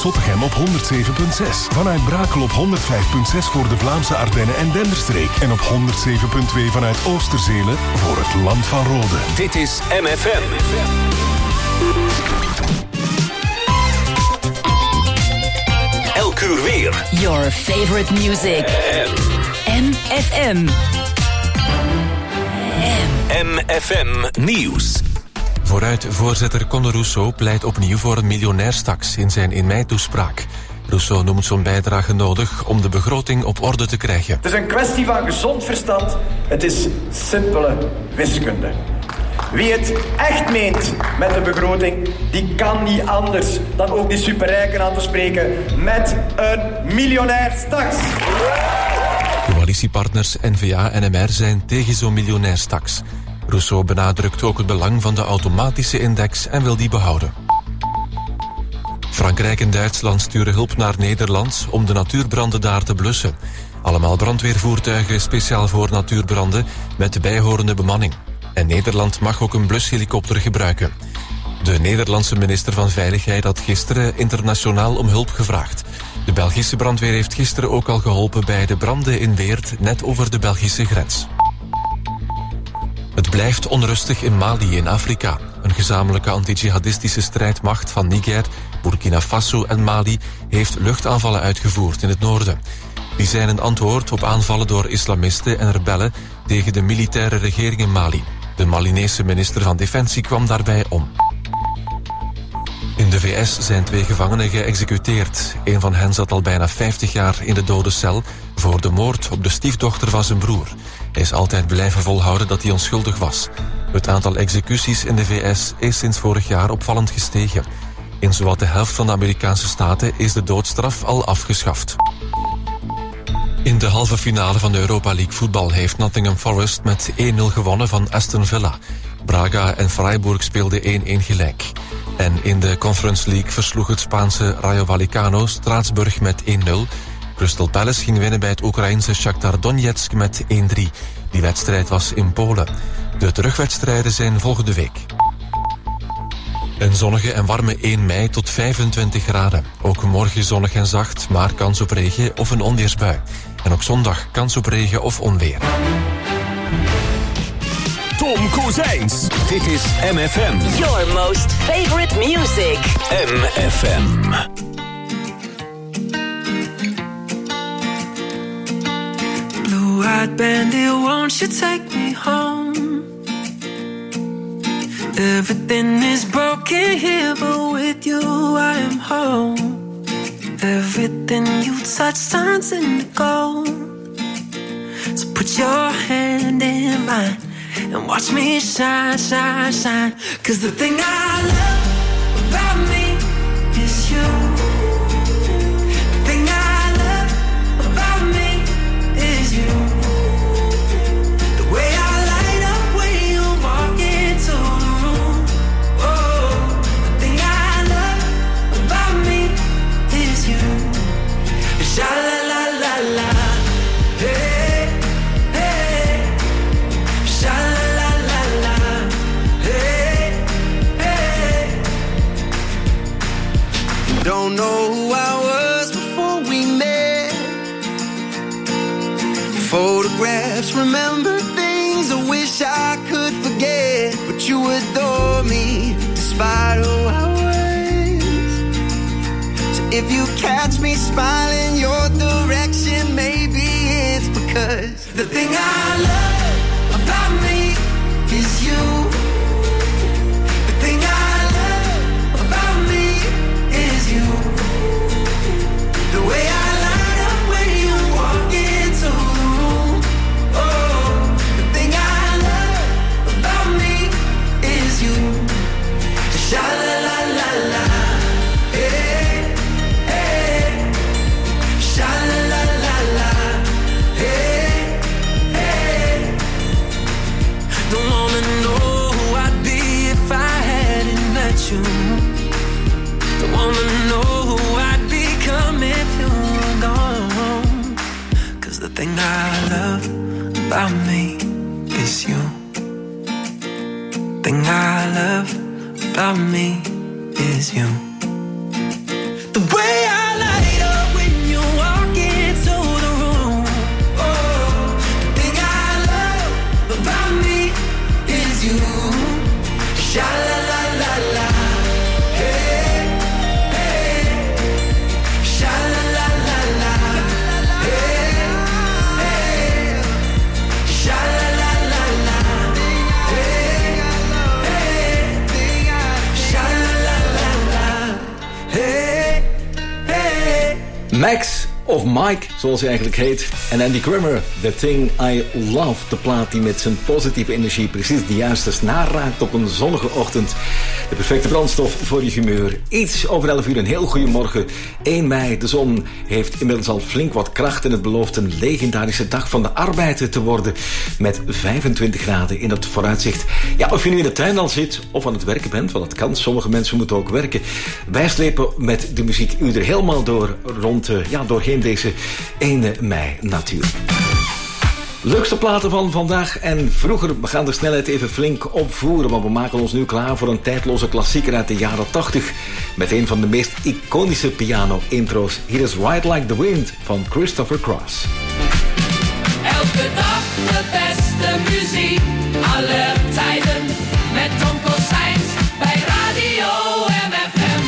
Zottegem op 107.6. Vanuit Brakel op 105.6 voor de Vlaamse Ardennen en Denderstreek. En op 107.2 vanuit Oosterzelen voor het Land van Rode. Dit is MFM. Elk uur weer. Your favorite music. MFM. MFM Nieuws. Vooruit-voorzitter Conor Rousseau pleit opnieuw voor een miljonairstaks in zijn in mei-toespraak. Rousseau noemt zo'n bijdrage nodig om de begroting op orde te krijgen. Het is een kwestie van gezond verstand. Het is simpele wiskunde. Wie het echt meent met de begroting, die kan niet anders dan ook die superrijken aan te spreken met een miljonairstaks. Coalitiepartners N-VA en NMR zijn tegen zo'n miljonairstaks. Rousseau benadrukt ook het belang van de automatische index en wil die behouden. Frankrijk en Duitsland sturen hulp naar Nederland om de natuurbranden daar te blussen. Allemaal brandweervoertuigen speciaal voor natuurbranden met de bijhorende bemanning. En Nederland mag ook een blushelikopter gebruiken. De Nederlandse minister van Veiligheid had gisteren internationaal om hulp gevraagd. De Belgische brandweer heeft gisteren ook al geholpen bij de branden in Weert, net over de Belgische grens. Het blijft onrustig in Mali in Afrika. Een gezamenlijke anti-jihadistische strijdmacht van Niger, Burkina Faso en Mali heeft luchtaanvallen uitgevoerd in het noorden. Die zijn een antwoord op aanvallen door islamisten en rebellen tegen de militaire regering in Mali. De Malinese minister van Defensie kwam daarbij om. In de VS zijn 2 gevangenen geëxecuteerd. Een van hen zat al bijna 50 jaar in de dode cel voor de moord op de stiefdochter van zijn broer. Hij is altijd blijven volhouden dat hij onschuldig was. Het aantal executies in de VS is sinds vorig jaar opvallend gestegen. In zowat de helft van de Amerikaanse staten is de doodstraf al afgeschaft. In de halve finale van de Europa League voetbal heeft Nottingham Forest met 1-0 gewonnen van Aston Villa. Braga en Freiburg speelden 1-1 gelijk. En in de Conference League versloeg het Spaanse Rayo Vallecano Straatsburg met 1-0. Crystal Palace ging winnen bij het Oekraïense Shakhtar Donetsk met 1-3. Die wedstrijd was in Polen. De terugwedstrijden zijn volgende week. Een zonnige en warme 1 mei tot 25 graden. Ook morgen zonnig en zacht, maar kans op regen of een onweersbui. En ook zondag kans op regen of onweer. Tom Kozijns. Dit is MFM. Your most favorite music. MFM. Blue-eyed bandit, won't you take me home? Everything is broken here, but with you I am home. Everything you touch turns into gold. So put your hand in mine and watch me shine, shine, shine. 'Cause the thing I love about me is you. The thing I love about me is you. The way I light up when you walk into the room. Oh, the thing I love about me is you. Sha la la la la. Hey, hey. Sha la la la la. Hey, hey. Don't know who I was before we met. Photographs, remember things I wish I could forget. But you adore me despite who I was. So if you catch me smiling your direction, maybe it's because the thing I love about me is you. The thing I love about me is you. The way I light up when you walk into the room. Oh, the thing I love about me is you. Sha la la la la. Hey, hey. Sha la la la la. Hey, hey. Don't wanna know who I'd be if I hadn't met you. Don't wanna know who I'd become if you were gone. 'Cause the thing I love about me is you. The thing I love about me is you. The way Max of Mike, zoals hij eigenlijk heet. En Andy Grammer, The Thing I Love. De plaat die met zijn positieve energie precies de juiste snaar raakt op een zonnige ochtend. De perfecte brandstof voor je humeur. Iets over 11 uur, een heel goede morgen. 1 mei, de zon heeft inmiddels al flink wat kracht en het belooft een legendarische dag van de arbeid te worden. Met 25 graden in het vooruitzicht. Ja, of je nu in de tuin al zit of aan het werken bent, want dat kan. Sommige mensen moeten ook werken. Wij slepen met de muziek u er helemaal door rond, doorheen deze 1 mei natuurlijk. Leukste platen van vandaag en vroeger. We gaan de snelheid even flink opvoeren, want we maken ons nu klaar voor een tijdloze klassieker uit de jaren 80 met een van de meest iconische piano-intro's. Hier is Ride Like the Wind van Christopher Cross. Elke dag de beste muziek, alle tijden met Tom Cossijns bij Radio MFM.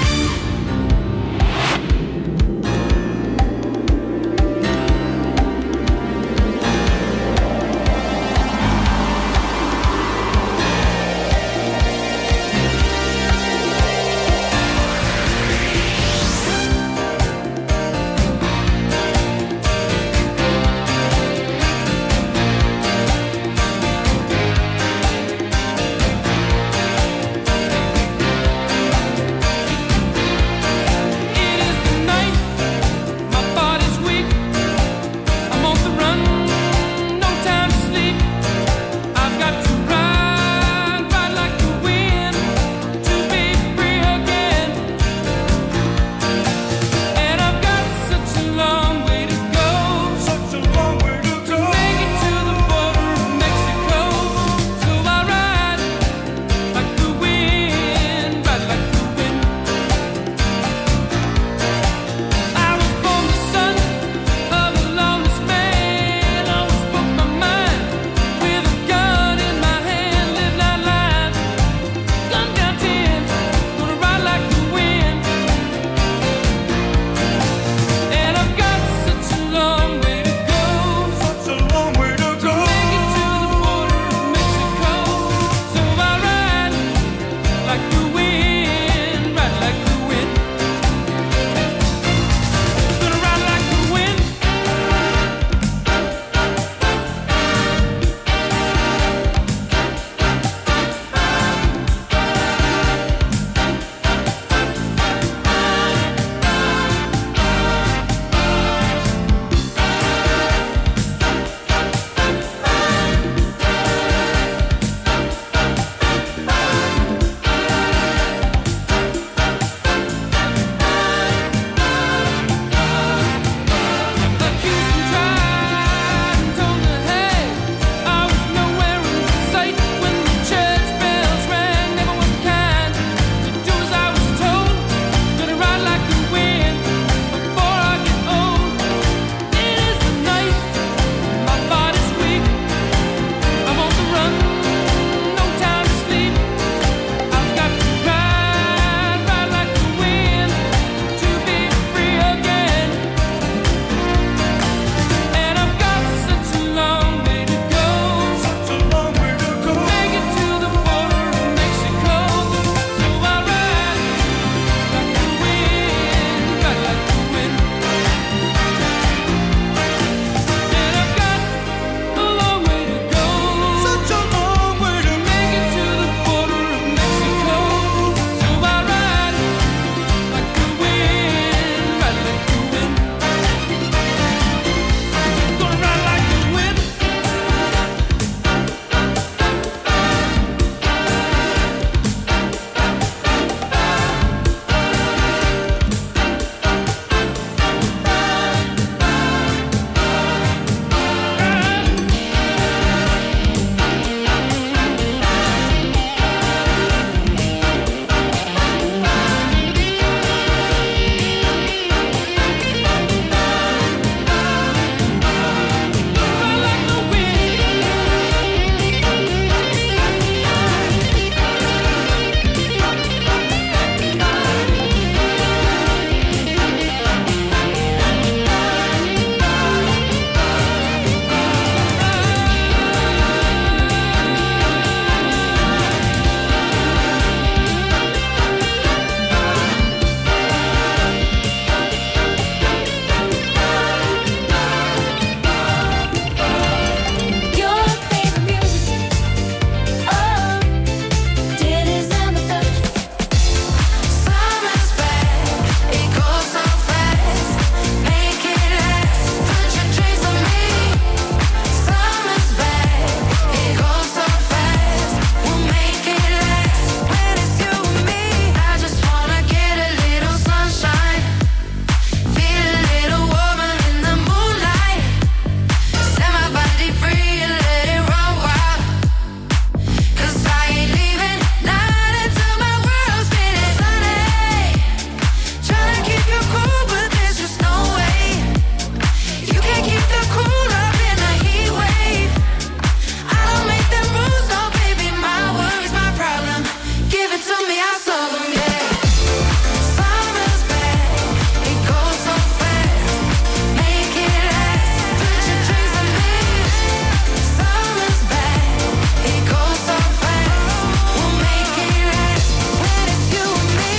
me I saw them, yeah. Summer's back, it goes so fast. Make it last, put your drinks on me. Summer's back, it goes so fast. We'll make it last when it's you and me.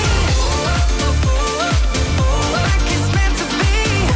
Like it's meant to be.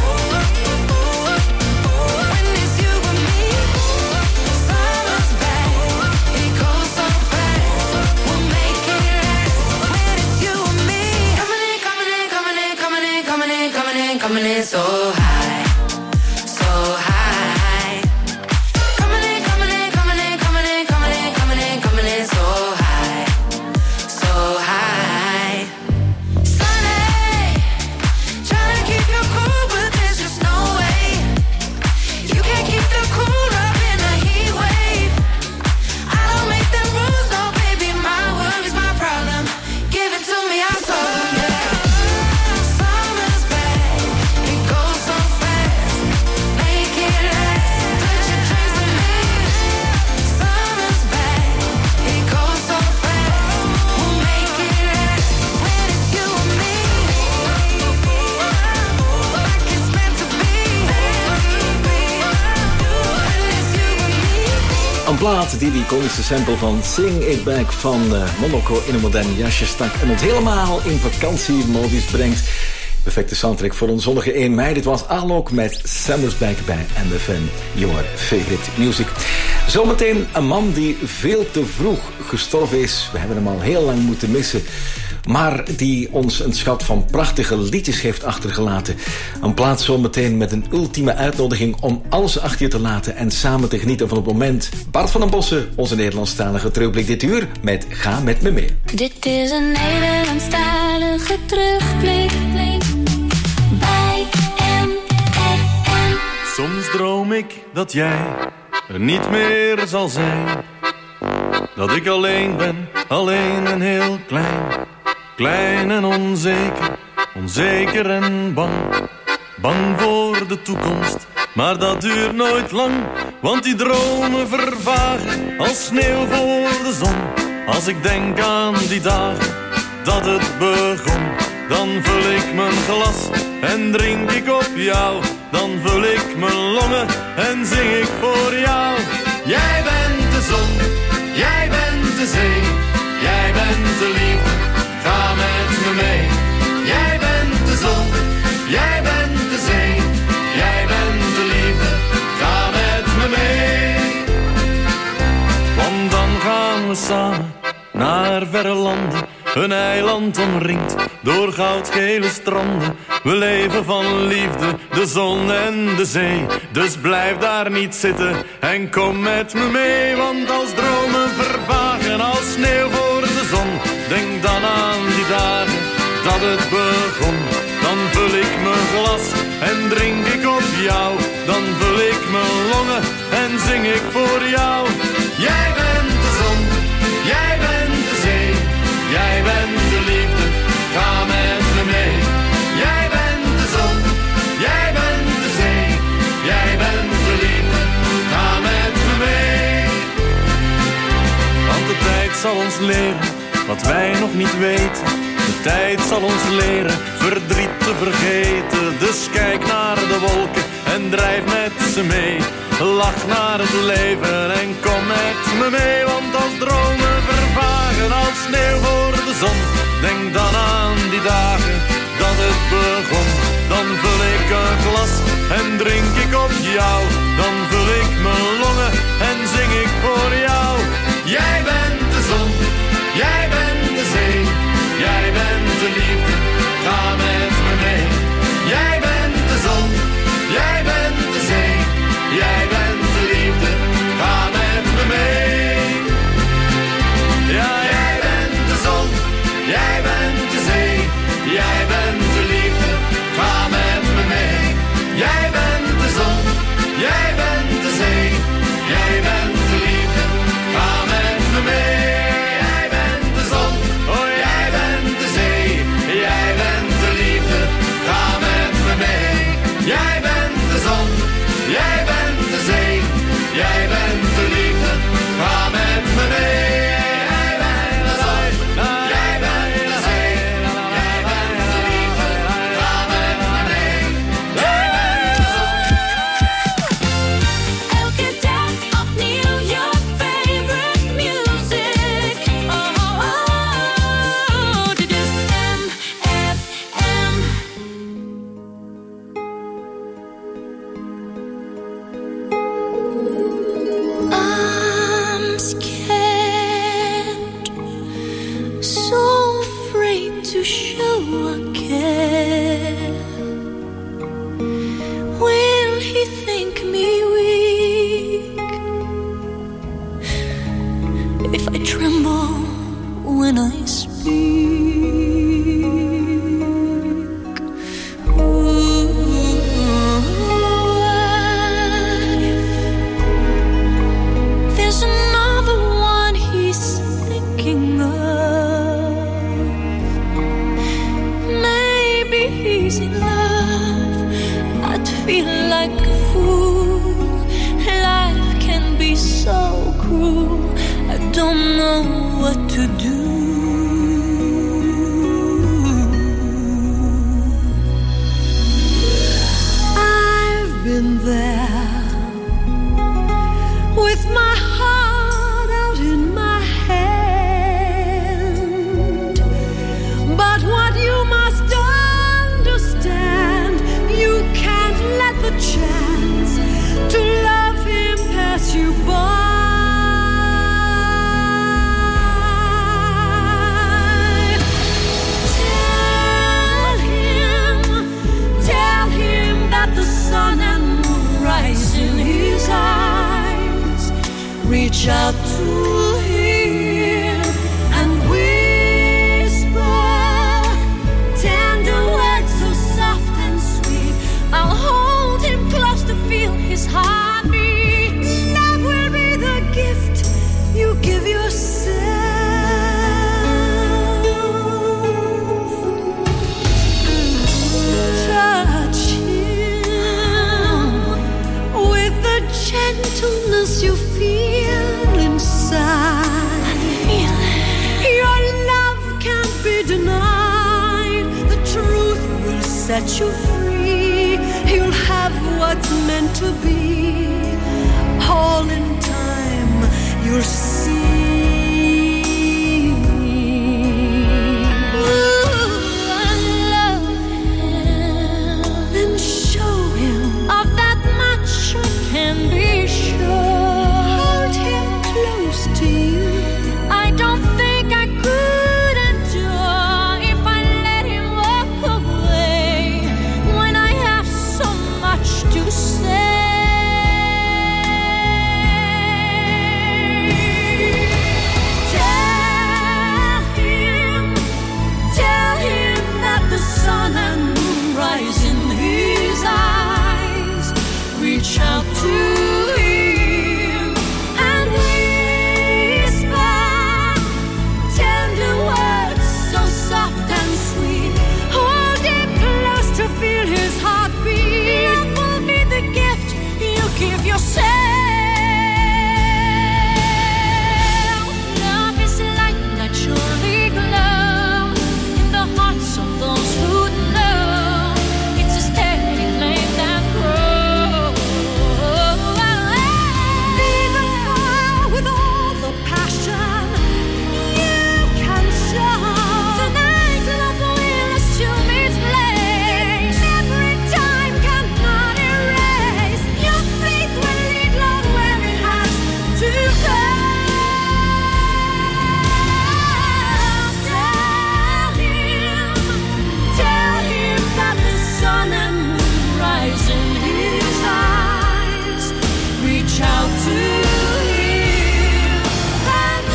When it's you and me. Summer's back, it goes so fast. We'll make it last when it's you and me. Coming in, coming in, coming in, coming in, coming in, coming in, coming in so high, so high. Coming in, coming in, coming in, coming in, coming in, coming in, coming in so high, so high. Sunny, trying to keep you cool, but there's just no way. You can't keep the cool up in a heat wave. I don't make them rules, no baby, my worries, my problem. Give it to me, I'm so yeah. Summer's back, it goes so fast. Make it last, put your drinks with me. Summer's back, it goes so fast. We'll make it last when it's you and me. Like it's meant to be. When it's you and me. Een plaat die iconische sample van Sing It Back van Monaco in een modern jasje stak en ons helemaal in vakantiemodus brengt. Perfecte soundtrack voor een zonnige 1 mei. Dit was Alok met Summer's Back bij MFM, your favorite music. Zometeen een man die veel te vroeg gestorven is. We hebben hem al heel lang moeten missen. Maar die ons een schat van prachtige liedjes heeft achtergelaten. Een plaat zometeen met een ultieme uitnodiging om alles achter je te laten en samen te genieten van het moment. Bart van den Bossen, onze Nederlandstalige terugblik dit uur met Ga met me mee. Dit is een Nederlandstalige terugblik bij MFM. Soms droom ik dat jij er niet meer zal zijn. Dat ik alleen ben, alleen en heel klein. Klein en onzeker, onzeker en bang. Bang voor de toekomst, maar dat duurt nooit lang. Want die dromen vervagen als sneeuw voor de zon. Als ik denk aan die dagen dat het begon. Dan vul ik mijn glas en drink ik op jou. Dan vul ik mijn longen en zing ik voor jou. Jij bent de zon, jij bent de zee. Jij bent de liefde, ga met me mee. Jij bent de zon, jij bent de zee. Jij bent de liefde, ga met me mee. Want dan gaan we samen naar verre landen. Een eiland omringd door goudgele stranden. We leven van liefde, de zon en de zee. Dus blijf daar niet zitten en kom met me mee. Want als dromen vervagen als sneeuw voor de zon. Denk dan aan die dagen dat het begon. Dan vul ik mijn glas en drink ik op jou. Dan vul ik mijn longen en zing ik voor jou. Jij bent de zon, jij bent de zee. Jij bent de liefde, ga met me mee. Jij bent de zon, jij bent de zee. Jij bent de liefde, ga met me mee. Want de tijd zal ons leren wat wij nog niet weten. De tijd zal ons leren verdriet te vergeten. Dus kijk naar de wolken en drijf met ze mee. Lach naar het leven en kom met me mee. Want als dromen vervagen als sneeuw voor de zon. Denk dan aan die dagen dat het begon. Dan vul ik een glas en drink ik op jou. Dan vul ik mijn longen en zing ik voor jou. Jij bent de zon, jij bent de zee. Jij bent de liefde, ga met me mee. Jij bent de zon, jij bent de zee. Jij bent de liefde, ga met me mee. Ja, jij bent de zon, jij bent de zee. Jij bent de liefde, ga met me mee. Jij bent de zon, jij bent de zee. Jij bent de liefde, ga met me mee. to show I care? Will he think me weak if I tremble when I speak? What if there's another one he's thinking of? Maybe he's in love. I'd feel like a fool. Life can be so cruel. I don't know what to do. I've been there with my heart out in my hand. But what you must understand, you can't let the chance to love him pass you by. Tell him that the sun and moon rise in his eyes. Reach out to him and whisper tender words so soft and sweet. I'll hold him close to feel his heartbeat. Love will be the gift you give yourself. Touch him with the gentleness you feel inside. Your love can't be denied. The truth will set you free. You'll have what's meant to be. All in time you'll see. Ooh, I love him. Then show him of that much I can be sure. Hold him close to you. I don't think I could endure if I let him walk away when I have so much to say. Tell him that the sun and moon rise in his eyes. Reach out to him and whisper tender words so soft and sweet. Hold him close to feel his heartbeat. Love will be the gift you give yourself. Love is like naturally glow in the hearts of those who know. It's a steady flame that grows. Feed the fire with all the passion you can show. Tonight love will assume its place. Every time cannot erase. Your faith will lead love where it has to go. Tell him that the sun and moon rise in his eyes. Reach out to him and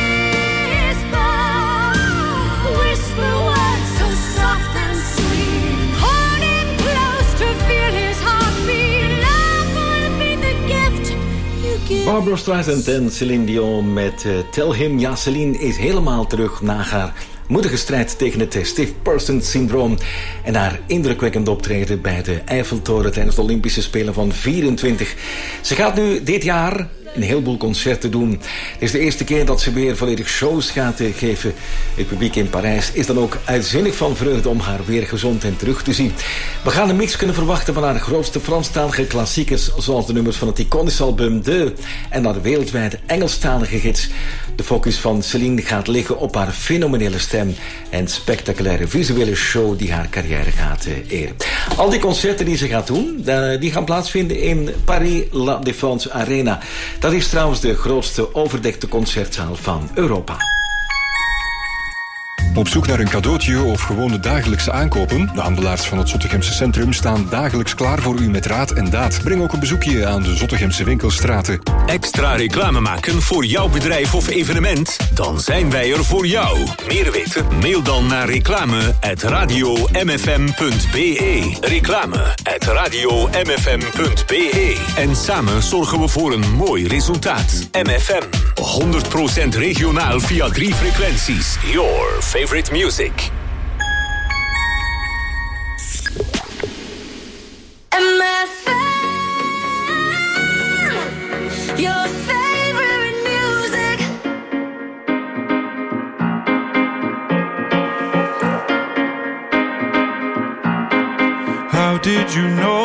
whisper words so soft and sweet. Hold him close to feel his heartbeat. Love will be the gift you give. Barbra Streisand en Celine Dion met Tell Him. Ja, Celine is helemaal terug na haar moedige strijd tegen het stiff person syndroom en haar indrukwekkend optreden bij de Eiffeltoren tijdens de Olympische Spelen van 24. Ze gaat nu dit jaar een heleboel concerten doen. Het is de eerste keer dat ze weer volledig shows gaat geven. Het publiek in Parijs is dan ook uitzinnig van vreugde om haar weer gezond en terug te zien. We gaan een mix kunnen verwachten van haar grootste Franstalige klassiekers, zoals de nummers van het iconische album De en haar wereldwijde Engelstalige gids. De focus van Celine gaat liggen op haar fenomenele stem en spectaculaire visuele show die haar carrière gaat eren. Al die concerten die ze gaat doen, die gaan plaatsvinden in Paris La Défense Arena. Dat is trouwens de grootste overdekte concertzaal van Europa. Op zoek naar een cadeautje of gewoon de dagelijkse aankopen? De handelaars van het Zottegemse centrum staan dagelijks klaar voor u met raad en daad. Breng ook een bezoekje aan de Zottegemse winkelstraten. Extra reclame maken voor jouw bedrijf of evenement? Dan zijn wij er voor jou. Meer weten? Mail dan naar reclame@radiomfm.be. Reclame@radiomfm.be. En samen zorgen we voor een mooi resultaat. MFM. 100% regionaal via 3 frequenties. Your favorite music. Your favorite music. How did you know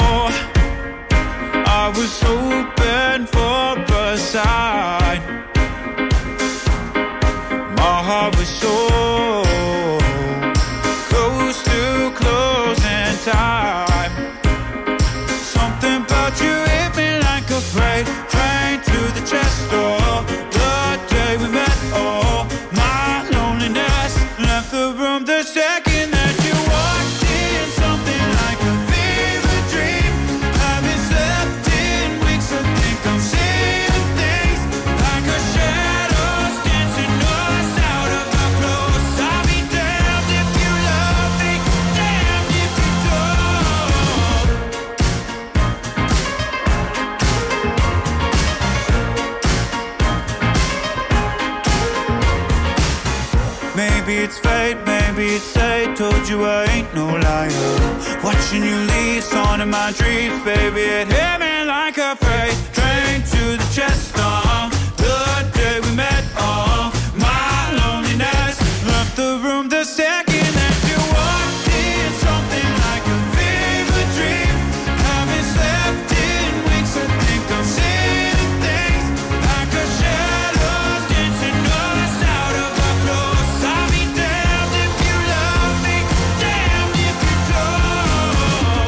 I was open for a sign? My heart was so close to closing time. Something about you hit me like a freight train to the chest door. The day we met, oh, my loneliness left the room the second that you walked in. Something like a fever dream. Haven't slept in weeks, I think I'm seeing things like a shadows dancing us out of our clothes. I'll be damned if you love me, damned if you don't. Maybe it's fate, maybe it's fate. Told you I ain't no liar. Watching you leave, on in my dreams, baby. It hit me like a freight train to the chest. The day we met, my loneliness left the room the second that you walked in. Something like a fever dream. Haven't slept in weeks, I think I'm seeing things like a shadows dancing us out of our clothes. I'll be damned if you love me, damned if you don't.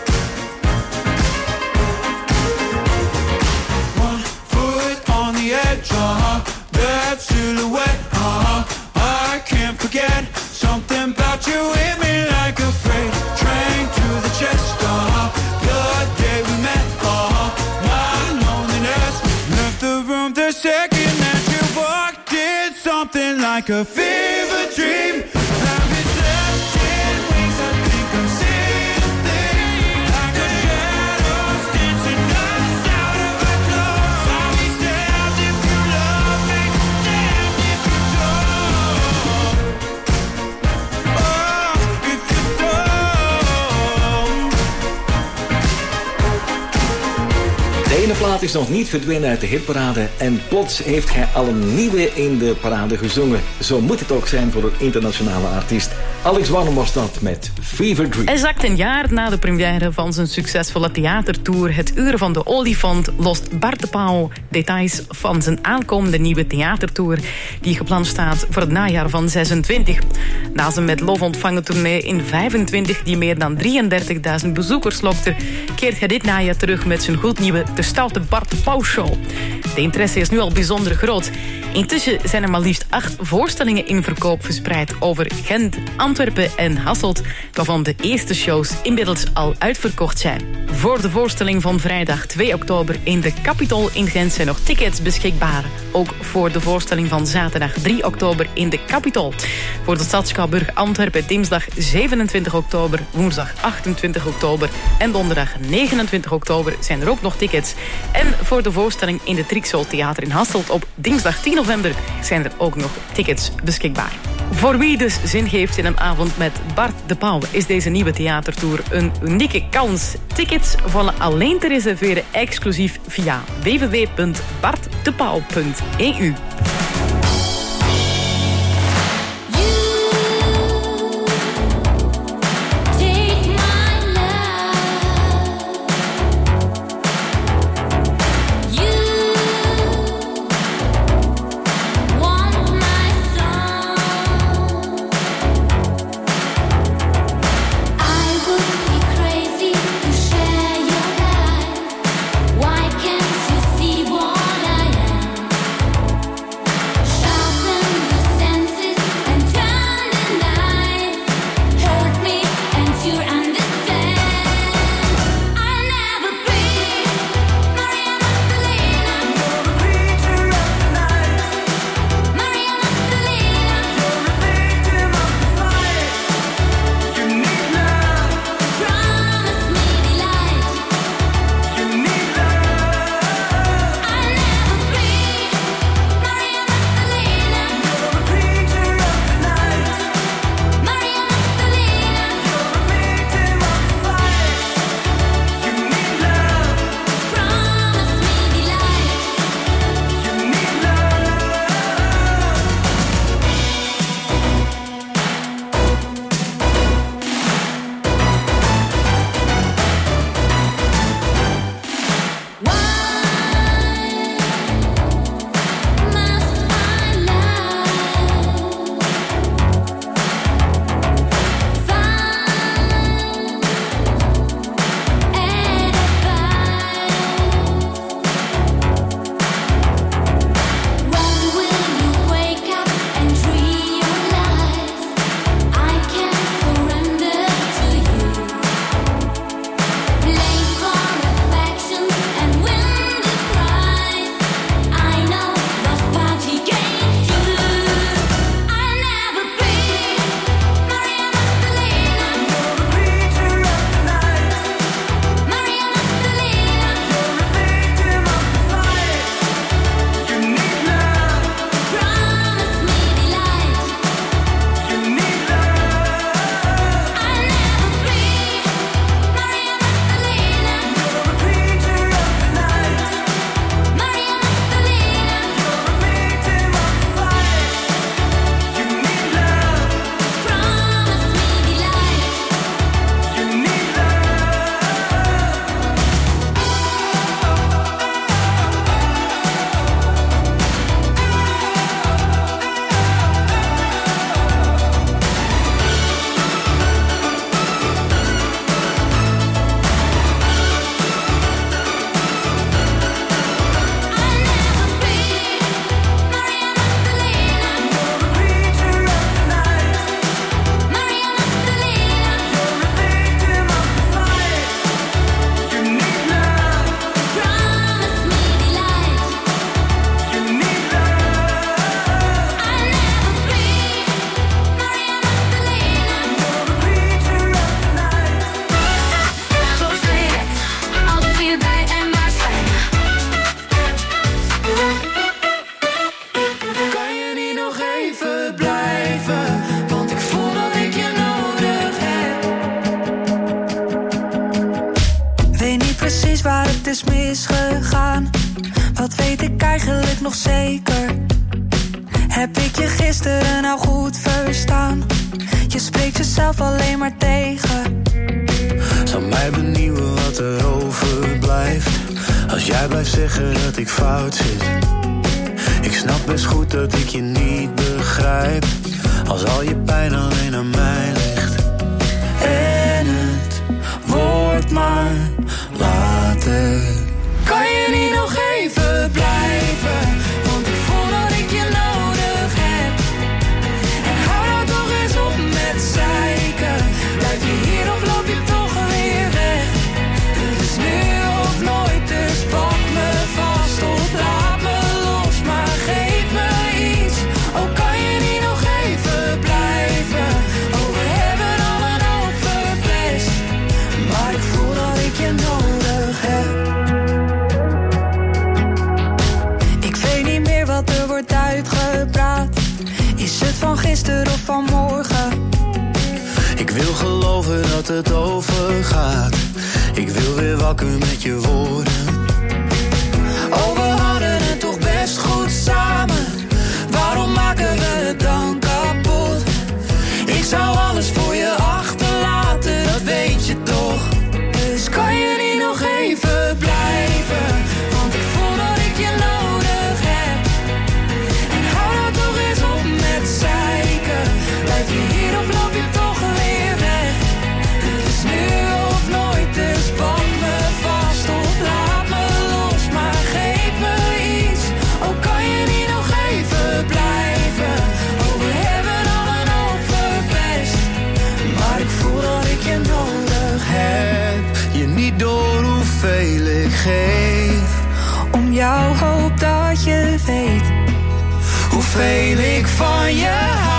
One foot on the edge, that silhouette, I can't forget. Something about you hit me like a freight train to the chest. The day we met, my loneliness left the room the second that you walked in. Something like a fever dream. Haven't slept in weeks, I think I'm seeing things like a shadows dancing us out of our clothes. I'll be damned if you love me, damned if you don't. Oh, if you don't. De ene plaat is nog niet verdwenen uit de hitparade en plots heeft hij al een nieuwe in de parade gezongen. Zo moet het ook zijn voor een internationale artiest. Alex Warren was dat met Fever Dream. Exact een jaar na de première van zijn succesvolle theatertour Het Uur van de Olifant lost Bart de Pauw details van zijn aankomende nieuwe theatertour die gepland staat voor het najaar van 26. Na zijn met lof ontvangen tournee in 25 die meer dan 33.000 bezoekers lokte, keert hij dit najaar terug met zijn gloednieuwe De Stoute Bart de Pauw Show. De interesse is nu al bijzonder groot. Intussen zijn er maar liefst 8 voorstellingen in verkoop verspreid over Gent, Antwerpen en Hasselt, waarvan de eerste shows inmiddels al uitverkocht zijn. Voor de voorstelling van vrijdag 2 oktober in de Capitol in Gent zijn nog tickets beschikbaar. Ook voor de voorstelling van zaterdag 3 oktober in de Capitol. Voor de Stadsschouwburg Antwerpen dinsdag 27 oktober, woensdag 28 oktober en donderdag 29 oktober zijn er ook nog tickets. En voor de voorstelling in de Trixol Theater in Hasselt op dinsdag 10 november zijn er ook nog tickets beschikbaar. Voor wie dus zin heeft in een avond met Bart de Pauw is deze nieuwe theatertour een unieke kans. Tickets vallen alleen te reserveren exclusief via www.bartdepauw.eu. Why can't you see what I am? is misgegaan? Wat weet ik eigenlijk nog zeker? Heb ik je gisteren nou goed verstaan? Je spreekt jezelf alleen maar tegen. Zou mij benieuwen wat er overblijft als jij blijft zeggen dat ik fout zit. Ik snap best goed dat ik je niet begrijp als al je pijn alleen aan mij ligt. En het wordt maar later. Kan je niet nog even blijven? Want ik voel dat ik je nodig heb. En hou nou toch eens op met zeiken. Blijf je hier of loop je toch weer weg? Het is nu of nooit, dus pak me vast of laat me los. Maar geef me iets, oh kan je niet nog even blijven? Oh we hebben al een hoop verpest, maar ik voel dat ik je nodig heb. Er wordt uitgepraat. Is het van gisteren of van morgen? Ik wil geloven dat het overgaat. Ik wil weer wakker met je woorden. Oh, we hadden het toch best goed samen. Waarom maken we het dan kapot? Ik zou alles voor je achterlaten, dat weet je toch. Dus kan je niet nog even blijven? Want ik voel dat ik je nodig heb. Blijf je hier of loop je toch weer weg? Het is nu of nooit, dus pak me vast of laat me los. Maar geef me iets, oh kan je niet nog even blijven? Oh we hebben al een hoop verpest, maar ik voel dat ik je nodig heb. Je niet door hoeveel ik geef. Om jou hoop dat je weet hoeveel ik van je hou.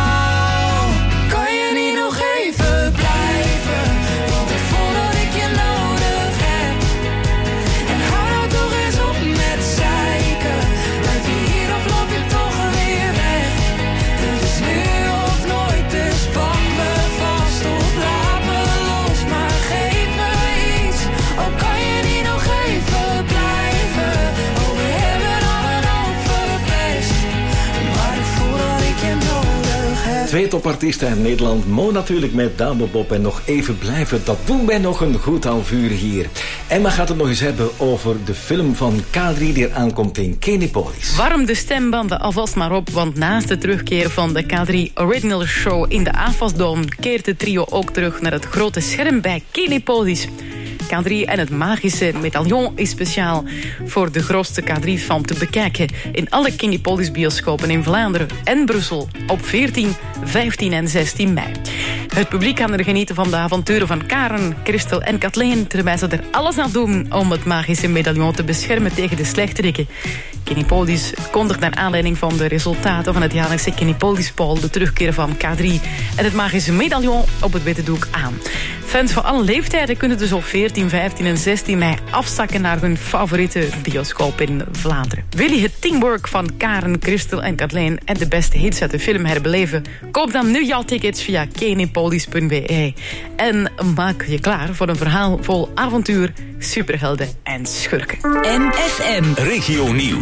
Twee topartiesten uit Nederland. Mo natuurlijk met Douwe Bob en nog even blijven. Dat doen wij nog een goed half uur hier. Emma gaat het nog eens hebben over de film van K3 die er aankomt in Kinepolis. Warm de stembanden alvast maar op, want naast de terugkeer van de K3 Original Show in de AFAS-dome keert het trio ook terug naar het grote scherm bij Kinepolis. K3 en het magische medaillon is speciaal voor de grootste K3-fan te bekijken in alle Kinepolis-bioscopen in Vlaanderen en Brussel op 14, 15 en 16 mei. Het publiek kan er genieten van de avonturen van Karen, Christel en Kathleen, terwijl ze er alles aan doen om het magische medaillon te beschermen tegen de slechterikken. Kinepolis kondigt naar aanleiding van de resultaten van het jaarlijkse Kinepolis-poll de terugkeer van K3 en het magische medaillon op het witte doek aan. Fans van alle leeftijden kunnen dus op 14, 15 en 16 mei afzakken naar hun favoriete bioscoop in Vlaanderen. Wil je het teamwork van Karen, Christel en Kathleen en de beste hits uit de film herbeleven? Koop dan nu jouw tickets via kinepolis.be en maak je klaar voor een verhaal vol avontuur, superhelden en schurken. MFM Regio Nieuws.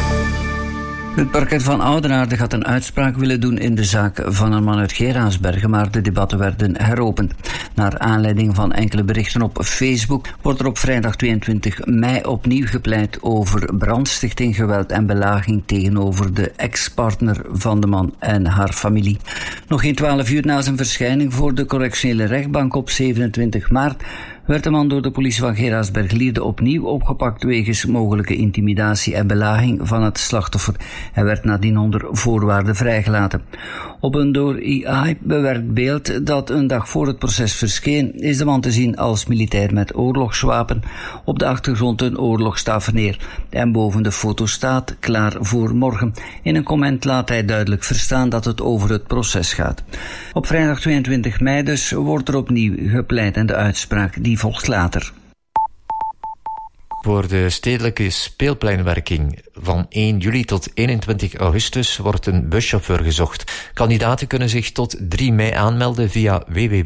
Het parket van Oudenaarde gaat een uitspraak willen doen in de zaak van een man uit Geraardsbergen, maar de debatten werden heropend. Naar aanleiding van enkele berichten op Facebook wordt er op vrijdag 22 mei opnieuw gepleit over brandstichting, geweld en belaging tegenover de ex-partner van de man en haar familie. Nog geen 12 uur na zijn verschijning voor de correctionele rechtbank op 27 maart werd de man door de politie van Geraardsberg-Lierde opnieuw opgepakt wegens mogelijke intimidatie en belaging van het slachtoffer. Hij werd nadien onder voorwaarden vrijgelaten. Op een door AI bewerkt beeld dat een dag voor het proces verscheen, is de man te zien als militair met oorlogswapen. Op de achtergrond een oorlogstaveneer. En boven de foto staat klaar voor morgen. In een comment laat hij duidelijk verstaan dat het over het proces gaat. Op vrijdag 22 mei dus wordt er opnieuw gepleit en de uitspraak die volgt later. Voor de stedelijke speelpleinwerking van 1 juli tot 21 augustus wordt een buschauffeur gezocht. Kandidaten kunnen zich tot 3 mei aanmelden via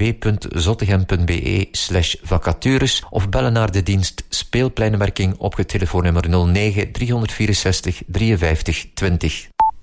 www.zottegem.be/vacatures of bellen naar de dienst speelpleinwerking op het telefoonnummer 09 364 53 20.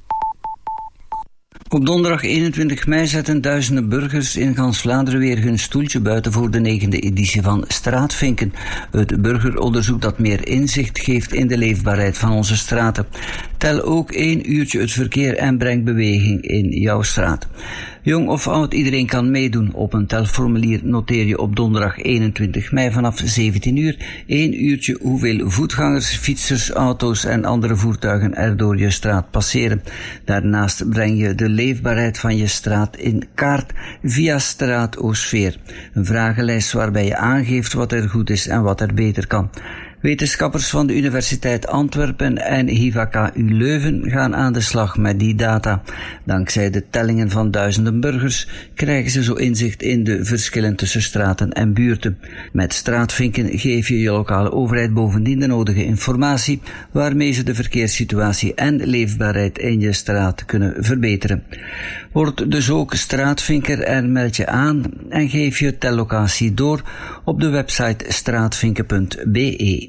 Op donderdag 21 mei zetten duizenden burgers in gans Vlaanderen weer hun stoeltje buiten voor de 9e editie van Straatvinken. Het burgeronderzoek dat meer inzicht geeft in de leefbaarheid van onze straten. Tel ook 1 uurtje het verkeer en breng beweging in jouw straat. Jong of oud, iedereen kan meedoen. Op een telformulier noteer je op donderdag 21 mei vanaf 17 uur 1 uurtje hoeveel voetgangers, fietsers, auto's en andere voertuigen er door je straat passeren. Daarnaast breng je de leefbaarheid van je straat in kaart via Straatosfeer. Een vragenlijst waarbij je aangeeft wat er goed is en wat er beter kan. Wetenschappers van de Universiteit Antwerpen en HIVA-KU Leuven gaan aan de slag met die data. Dankzij de tellingen van duizenden burgers krijgen ze zo inzicht in de verschillen tussen straten en buurten. Met Straatvinken geef je lokale overheid bovendien de nodige informatie waarmee ze de verkeerssituatie en leefbaarheid in je straat kunnen verbeteren. Word dus ook straatvinker en meld je aan en geef je tellocatie door op de website straatvinken.be.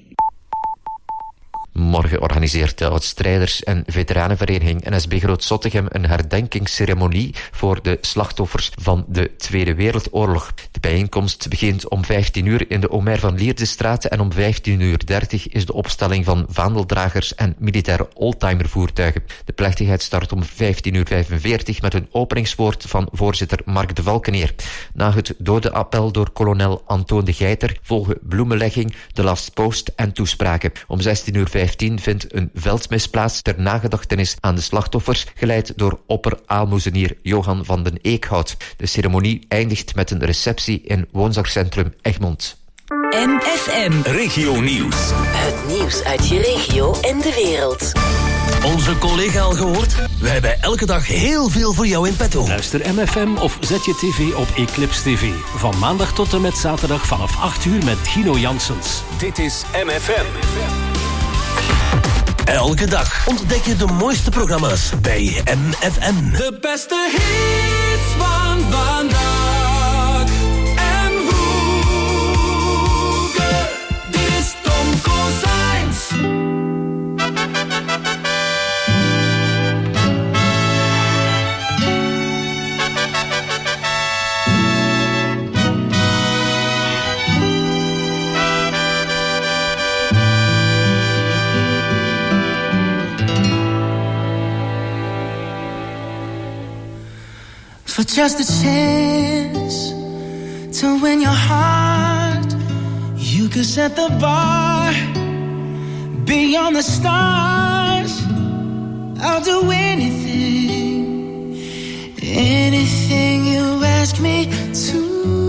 Morgen organiseert de oud-strijders- en veteranenvereniging NSB Groot-Zottegem een herdenkingsceremonie voor de slachtoffers van de Tweede Wereldoorlog. De bijeenkomst begint om 15 uur in de Omer van Lierdestraat en om 15:30 is de opstelling van vaandeldragers en militaire oldtimervoertuigen. De plechtigheid start om 15:45 met een openingswoord van voorzitter Mark de Valkeneer. Na het dodenappel door kolonel Antoon de Geiter volgen bloemenlegging, de last post en toespraken. Om 16:15 vindt een veldmis plaats ter nagedachtenis aan de slachtoffers, geleid door opper-aalmoezenier Johan van den Eekhout. De ceremonie eindigt met een receptie in woonzorgcentrum Egmond. MFM. Regio Nieuws. Het nieuws uit je regio en de wereld. Onze collega al gehoord? Wij hebben elke dag heel veel voor jou in petto. Luister MFM of zet je tv op Eclipse TV. Van maandag tot en met zaterdag vanaf 8 uur met Gino Janssens. Dit is MFM. Elke dag ontdek je de mooiste programma's bij MFM. De beste hits van vandaag en vroeger. Dit is Tom Kozijns. For just a chance to win your heart, you could set the bar beyond the stars. I'll do anything, anything you ask me to.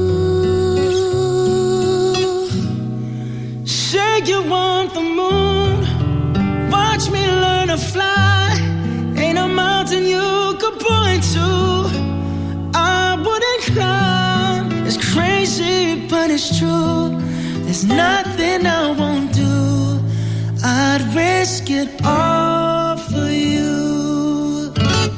Say you want the moon, watch me learn to fly. Ain't a mountain you could point to. It's crazy, but it's true. There's nothing I won't do. I'd risk it all for you.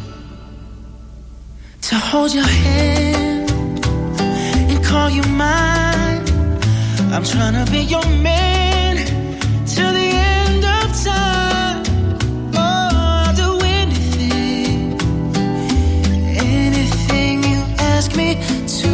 To hold your hand and call you mine. I'm trying to be your man till the end of time. Oh, I'll do anything, anything you ask me to.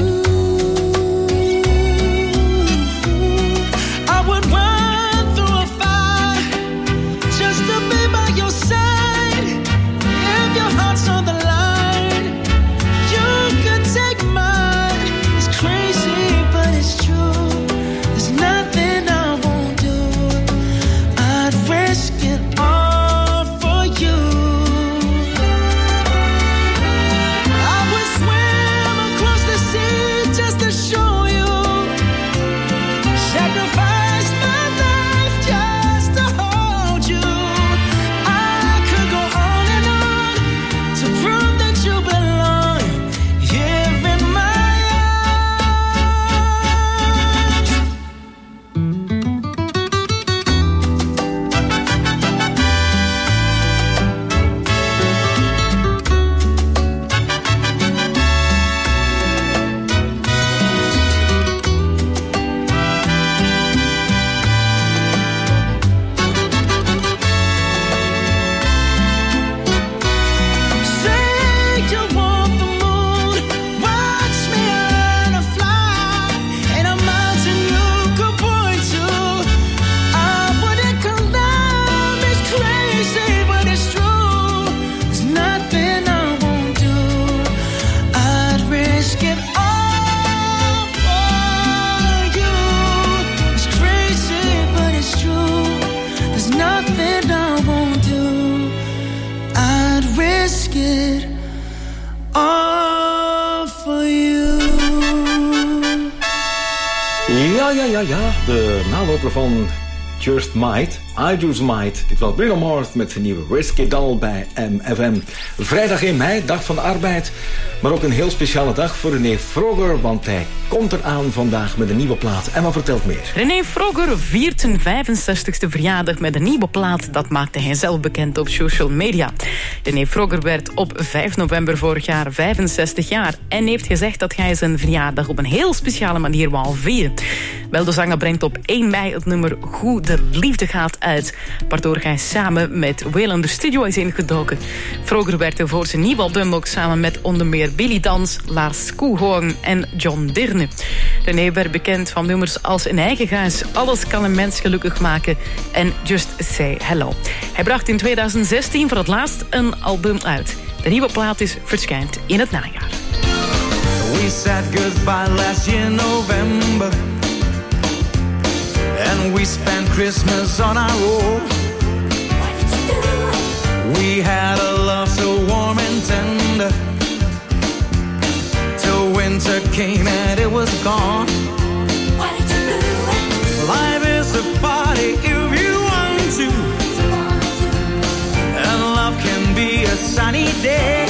Ja. De naloper van Just Might, I Just Might. Dit was Bruno Mars met zijn nieuwe Risky Doll bij MFM. Vrijdag 1 mei, dag van de arbeid. Maar ook een heel speciale dag voor René Froger, want hij komt eraan vandaag met een nieuwe plaat. Emma vertelt meer. René Froger viert zijn 65ste verjaardag met een nieuwe plaat. Dat maakte hij zelf bekend op social media. René Froger werd op 5 november vorig jaar 65 jaar en heeft gezegd dat hij zijn verjaardag op een heel speciale manier wou vieren. Wel, de zanger brengt op 1 mei het nummer Hoe de Liefde gaat uit, waardoor hij samen met Waylon de studio is ingedoken. Froger werkte voor zijn nieuwe album ook samen met onder meer Billy Dans, Lars Koehoorn en John Dirne. René werd bekend van nummers als Een eigen huis, Alles kan een mens gelukkig maken en Just Say Hello. Hij bracht in 2016 voor het laatst een album uit. De nieuwe plaat is verschijnt in het najaar. We said goodbye last year November, and we spent Christmas on our own. We had a love so warm and tender, till winter came and it was gone. Life is a party if you want to, and love can be a sunny day.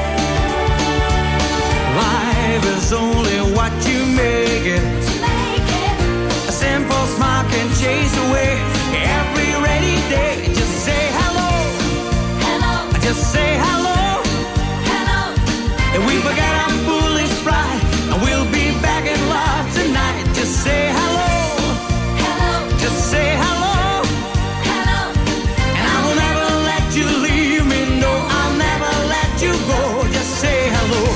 Life is only what you make it. A simple smile can chase away every rainy day. Just say hello, hello. Just say hello, hello. And we forget our foolish pride, and we'll be back in love tonight. Just say hello, hello. Just say hello, hello. And I will never let you leave me. No, I'll never let you go. Just say hello.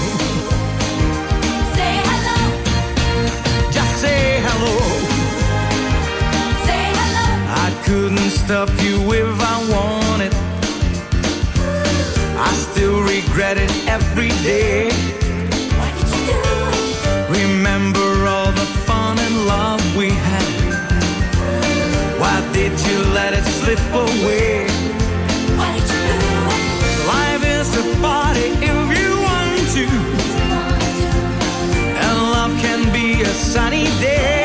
Couldn't stop you if I wanted. I still regret it every day. Why did you do it? Remember all the fun and love we had. Why did you let it slip away? Why did you do it? Life is a party if you want to, and love can be a sunny day.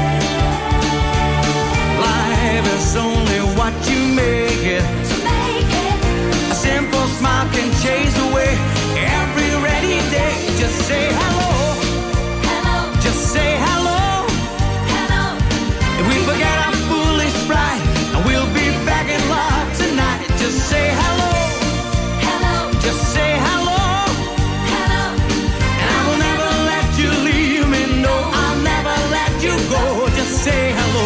It's only what you make it. A simple smile can chase away every rainy day. Just say hello, hello. Just say hello, hello. If we forget our foolish pride, and we'll be back in love tonight. Just say hello, hello. Just say hello, hello. And I will never let you leave me. No, I'll never let you go. Just say hello.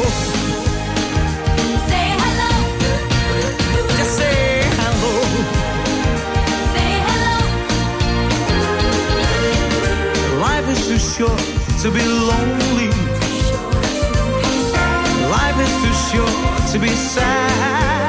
Too short to be lonely. Life is too short to be sad.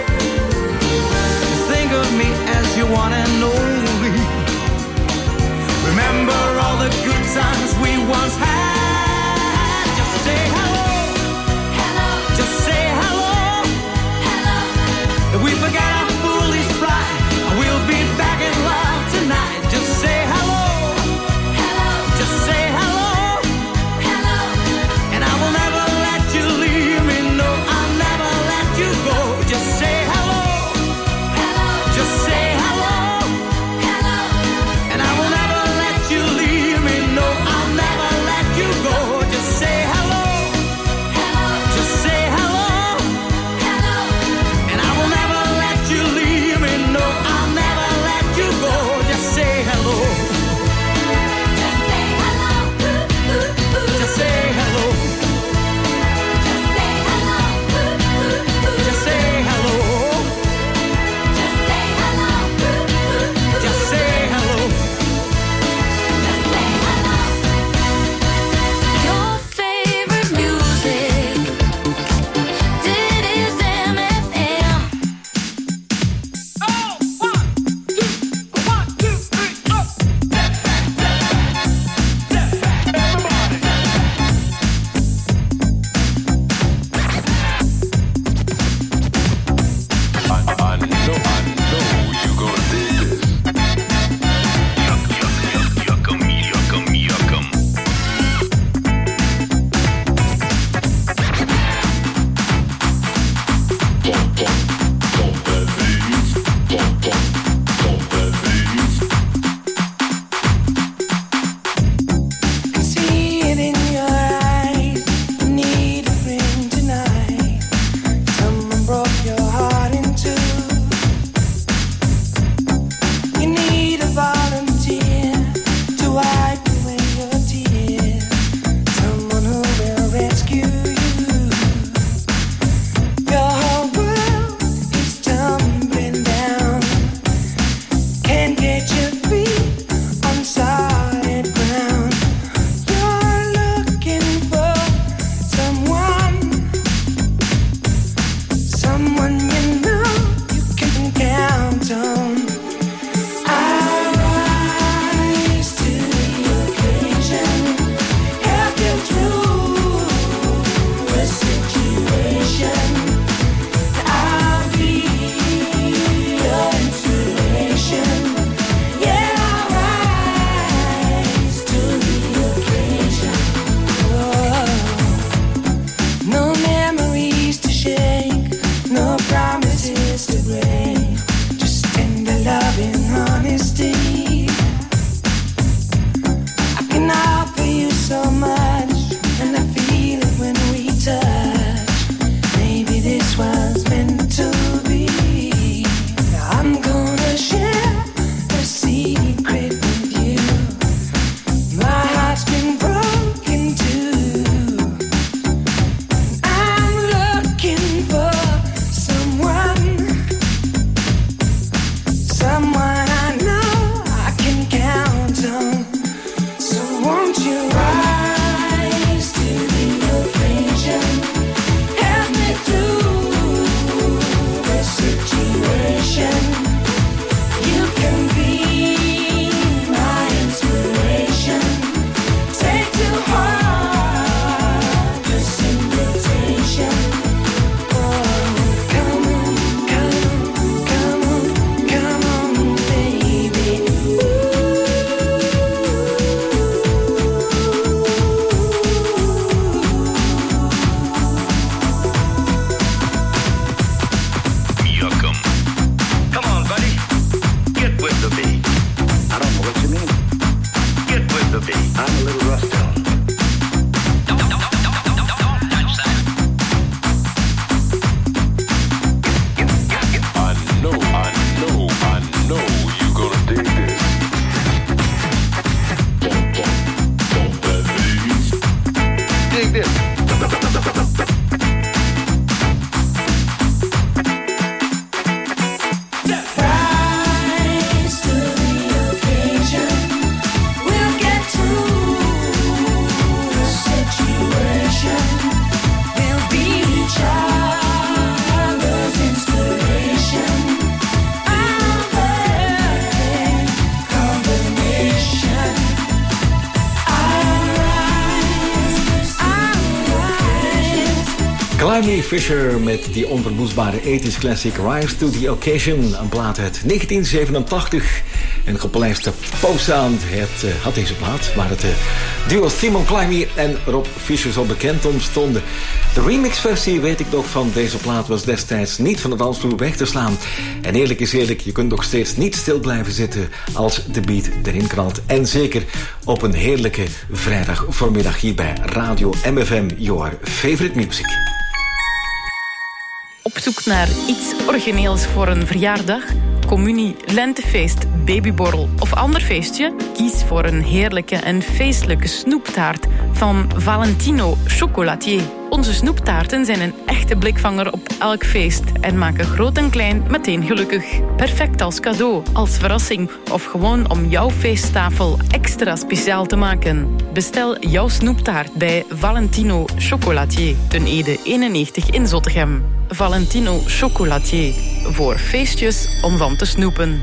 Think of me as your one and only. Remember all the good times we once had. Just say hello, hello. Just say hello, hello. If we forget our foolish pride, and we'll be back in love tonight. Just say hello. Just say hello, hello. And I will never let you leave me. No, I'll never let you go. Just say hello, hello. Just say hello, hello. And I will never let you leave me. Climby Fisher met die onverwoestbare 80s classic Rise to the Occasion. Een plaat uit 1987. Een gepolijste popsound had deze plaat. Waar het duo Simon Climby en Rob Fisher zo bekend om stonden. De remixversie, weet ik nog, van deze plaat was destijds niet van de dansvloer weg te slaan. En eerlijk is eerlijk, je kunt nog steeds niet stil blijven zitten als de beat erin knalt. En zeker op een heerlijke vrijdag voormiddag hier bij Radio MFM, your favorite music. Op zoek naar iets origineels voor een verjaardag, communie, lentefeest, babyborrel of ander feestje? Kies voor een heerlijke en feestelijke snoeptaart van Valentino Chocolatier. Onze snoeptaarten zijn een echte blikvanger op elk feest en maken groot en klein meteen gelukkig. Perfect als cadeau, als verrassing of gewoon om jouw feesttafel extra speciaal te maken. Bestel jouw snoeptaart bij Valentino Chocolatier, ten Ede 91 in Zottegem. Valentino Chocolatier, voor feestjes om van te snoepen.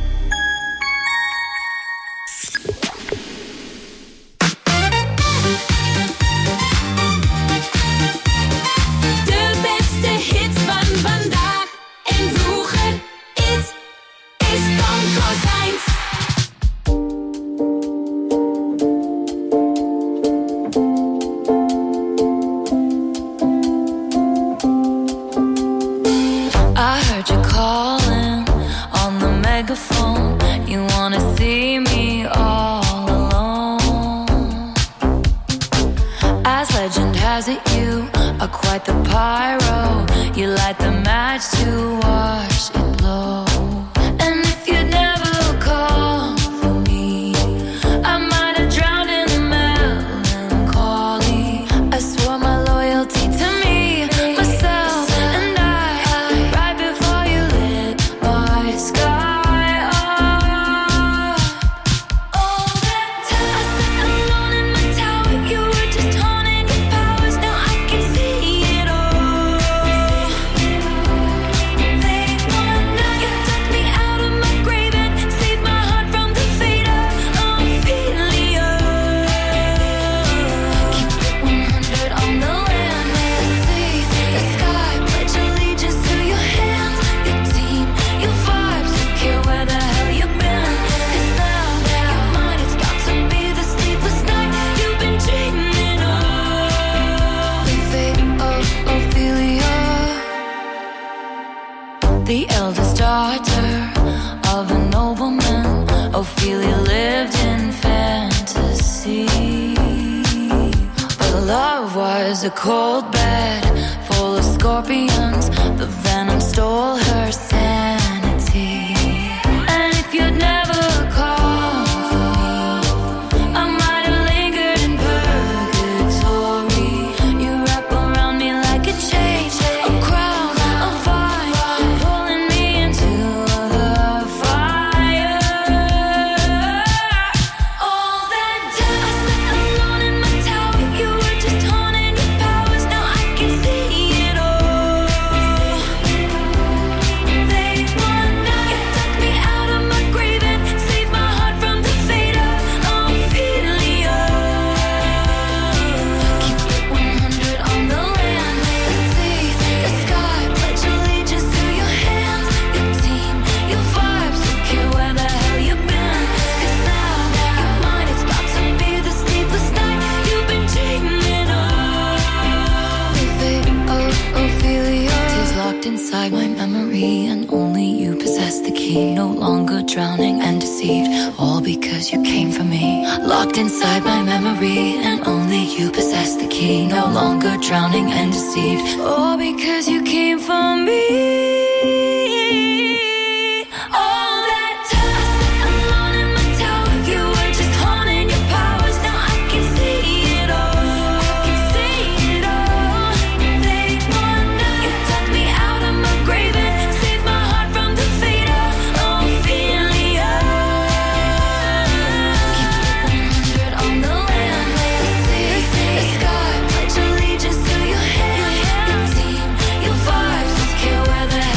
Where the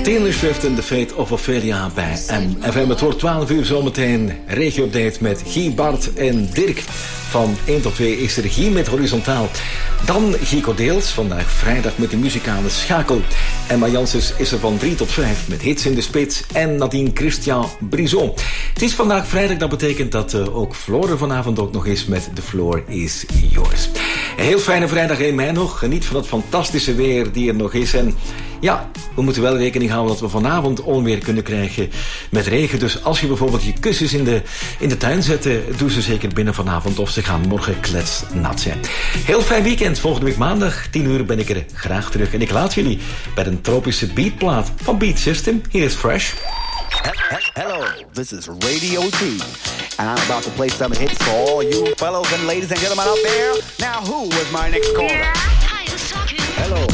Taylor Swift en The Fate of Ophelia bij MFM. Het wordt 12 uur zometeen. Regio-update met Guy, Bart en Dirk. Van 1 tot 2 is er Guy met Horizontaal. Dan Gico Deels, vandaag vrijdag met de muzikale schakel. Emma Janssens is er van 3 tot 5 met Hits in de Spits. En Nadine Christian Brison. Het is vandaag vrijdag, dat betekent dat ook Floor vanavond ook nog is met The Floor is Yours. Een heel fijne vrijdag in mei nog. Geniet van het fantastische weer die er nog is. En ja, we moeten wel rekening houden dat we vanavond onweer kunnen krijgen met regen. Dus als je bijvoorbeeld je kussens in de tuin zet, doe ze zeker binnen vanavond of ze gaan morgen kletsnat zijn. Heel fijn weekend. Volgende week maandag 10 uur ben ik er graag terug. En ik laat jullie bij een tropische beatplaat van Beat System. Hier is Fresh. Hello, this is Radio T, and I'm about to play some hits for all you fellows and ladies and gentlemen out there. Now, who was my next caller? Hello.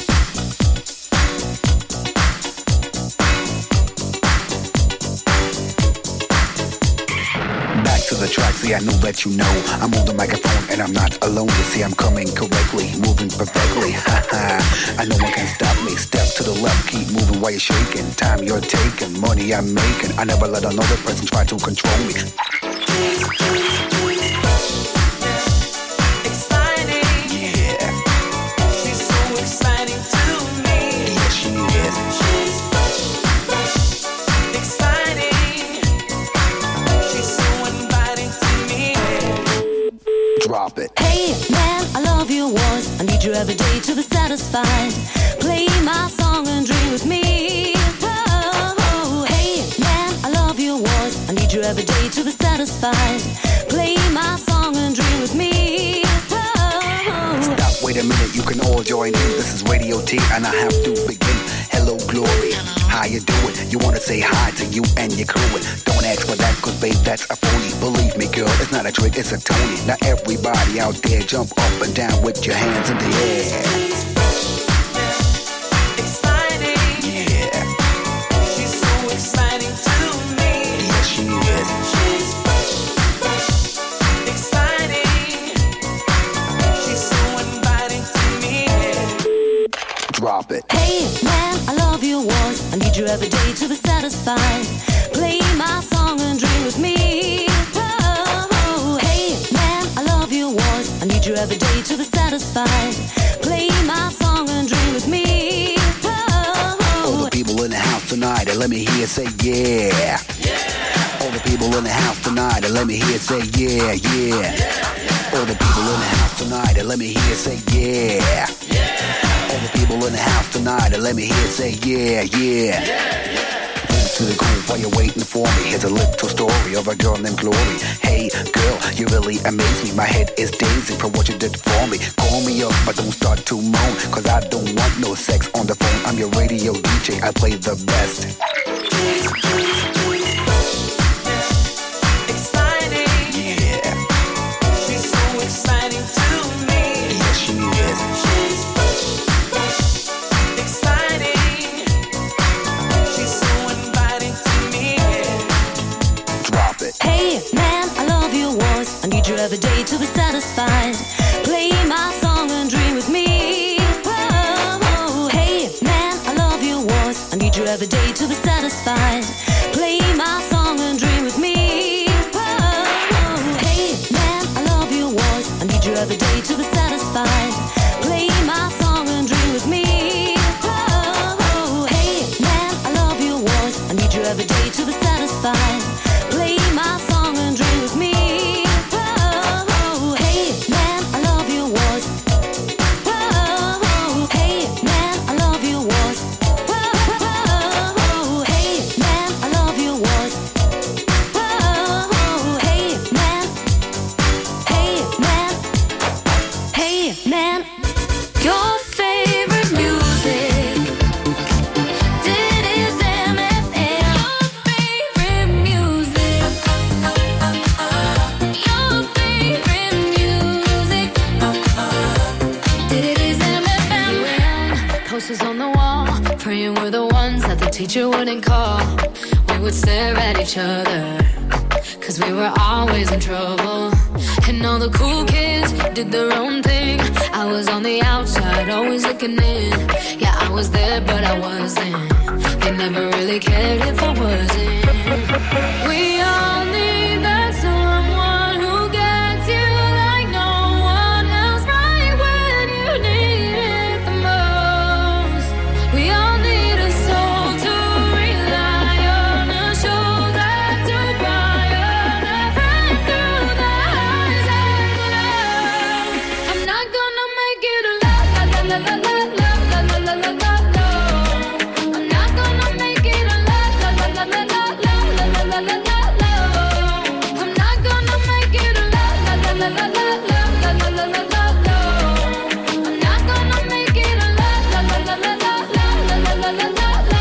Back to the track, see I know that you know I'm on the microphone and I'm not alone. You see I'm coming correctly, moving perfectly. I know one can stop me. Step to the left, keep moving while you're shaking. Time you're taking, money I'm making. I never let another person try to control me. Drop it. Hey man, I love your voice. I need you every day to be satisfied. Play my song and dream with me. Oh, hey man, I love your voice. I need you every day to be satisfied. Play my song and dream with me. Oh. Stop, wait a minute, you can all join in. This is Radio T and I have to begin. Hello, Glory. How you doing? You wanna say hi to you and your crew. Don't ask for that, cause babe, that's a phony. Believe me, girl, it's not a trick, it's a Tony. Now everybody out there, jump up and down with your hands in the air. Exciting. Yeah. She's so exciting to me. Yes, she is. She's exciting. She's so inviting to me. Drop it. Hey man, I love your voice. I need you every day to be satisfied. Play my song and dream with me. Oh, hey man, I love your voice. I need you every day to be satisfied. Play my song and dream with me. Oh, all the people in the house tonight, and let me hear say yeah. All the people in the house tonight, and let me hear say yeah, yeah. All the people in the house tonight, and let me hear say yeah. All the people in the house tonight, and let me hear say yeah, yeah. Move to the groove while you're waiting for me. Here's a little story of a girl named Glory. Hey girl, you really amaze me. My head is dazing from what you did for me. Call me up, but don't start to moan, cause I don't want no sex on the phone. I'm your radio DJ, I play the best. Exciting. Yeah. She's so exciting to me. Yes, she is. She's exciting. She's so inviting to me. Drop it. hey man, I love your voice. I need you every day to be satisfied. Play my song and dream with me. Oh, hey man, I love your voice. I need you every day to be satisfied. Play my song and dream with me. Oh, hey man, I love your voice. I need you every day to be satisfied. Play my song and dream with me. Oh, hey man, I love your voice. I need you every day to be satisfied. Play my song and dream with me. Oh, hey man, I love your voice. Oh, hey man, I love your voice. Oh, hey man, I love your voice. Oh, hey man, hey man, hey man. Your favorite music. This is MFM. Your favorite music. Your favorite music. This is MFM. Posters on the wall, praying we're the ones that the teacher wouldn't call. We would stare at each other, cause we were always in trouble. And all the cool kids did their own thing. I was on the outside, always looking in. Yeah, I was there, but I wasn't. They never really cared if I wasn't. We all